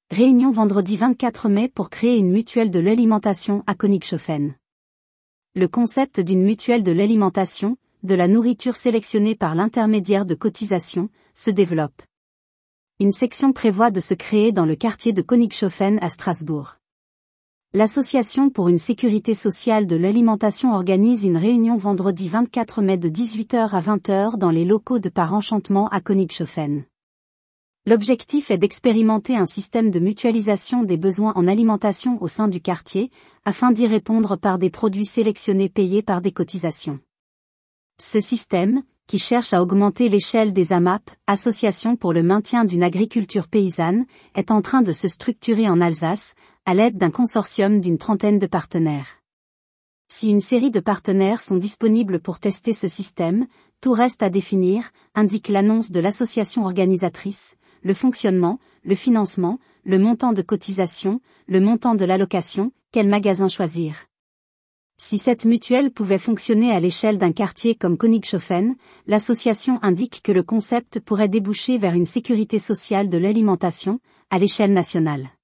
Réunion vendredi 24 mai pour créer une mutuelle de l'alimentation à Königshofen. Le concept d'une mutuelle de l'alimentation, de la nourriture sélectionnée par l'intermédiaire de cotisations, se développe. Une section prévoit de se créer dans le quartier de Königshofen à Strasbourg. L'Association pour une sécurité sociale de l'alimentation organise une réunion vendredi 24 mai de 18h à 20h dans les locaux de Par Enchantement à Königshofen. L'objectif est d'expérimenter un système de mutualisation des besoins en alimentation au sein du quartier, afin d'y répondre par des produits sélectionnés payés par des cotisations. Ce système, qui cherche à augmenter l'échelle des AMAP, Associations pour le maintien d'une agriculture paysanne, est en train de se structurer en Alsace, à l'aide d'un consortium d'une trentaine de partenaires. Si une série de partenaires sont disponibles pour tester ce système, tout reste à définir, indique l'annonce de l'association organisatrice, le fonctionnement, le financement, le montant de cotisation, le montant de l'allocation, quel magasin choisir. Si cette mutuelle pouvait fonctionner à l'échelle d'un quartier comme Königshofen, l'association indique que le concept pourrait déboucher vers une sécurité sociale de l'alimentation, à l'échelle nationale.